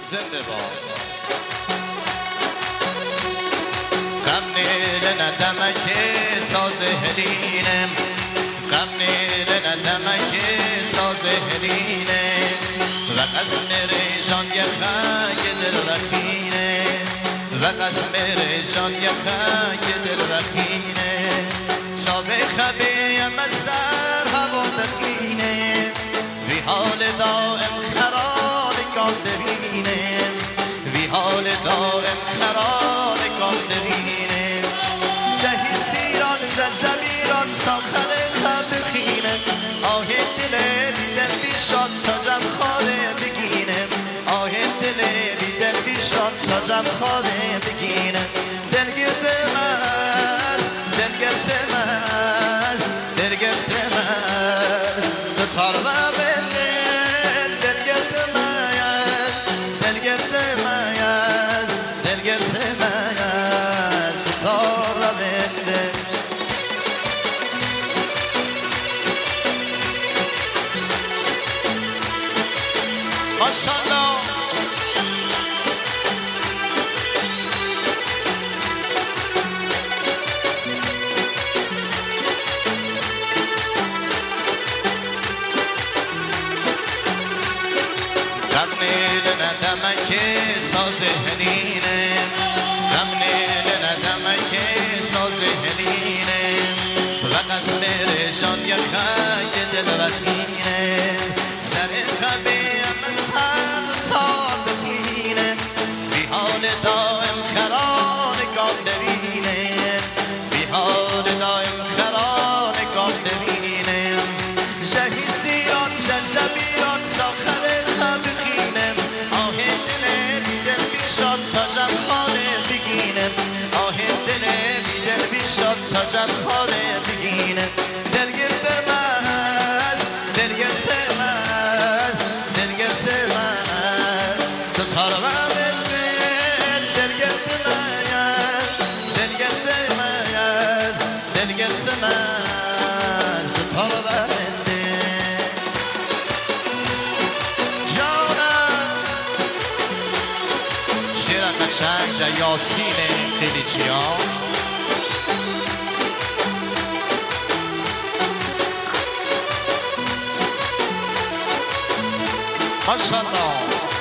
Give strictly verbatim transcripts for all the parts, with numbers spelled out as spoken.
زنده باد. غم نیل ندمک ساز هلینم، غم نیل ندمک ساز هلینم، و قسم ریشان یخک دل رخینه، و قسم ریشان یخک دل رخینه، شاب خبیم از سر هوا دخینه، وی حال دائم خرال کام ببینه، وی حال دائم خرال کام ببینه، جهی سیران ججبیران ساخن خب بخینه، آه دل بیدر بیشاد تا جم خاله بگینه، آه دل بیدر بیشاد تا جم خاله بگینه، دل گرده مز دل گرده مز دل گرده مز تو تارو بنده دل گرده مز دل گرده مز دل گرده مز تو تارو بنده. ماشاءالله غم نیل ندمک ساز هلینه، غم نیل ندمک ساز هلینه، و قسم ریشان یخک دل رخینه، سر خبیم سر تا بخینه، بی حال دائم خران کام ببینه، بی حال دائم خران کام ببینه، جهی سیران ججبیران ساخن خب بخینه، آه دل بیدل بیشاد تا جم خاله بگینه، آه دل بیدل بیشاد تا جم خاله بگینه، دل گرده مز دل گرده مز دل گرده مز تو تارو بنده دل گرده مز دل گرده مز دل گرده مز تو تارو بنده. جانم شیر قشنگ یاسین قلیچیان ماشاءالله.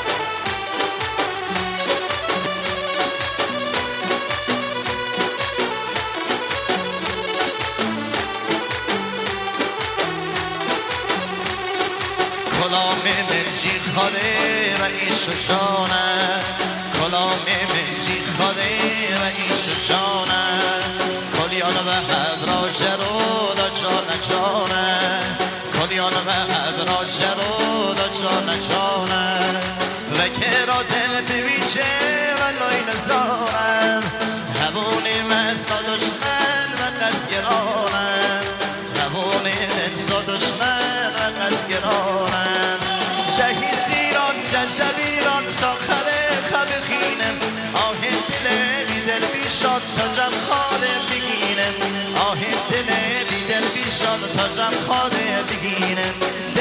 کلام منجی خاله رئیس جانه، کلام منجی خاله رئیس جانه، کلیان و حبراج رو دا جانه جانه، کلیان و حبراج رو دا جانه جانه، و که را دل بویچه و لای نزارم، همونی من سا دشمن و قصگرانم، همونی من سا دشمن و قصگرانم، جهی سیران ججبیران ساخن خب خینم، آه دل بیدل بیشاد تا جم خاله بگینم، آه دل بیدل بیشاد تا جم خاله بگینم،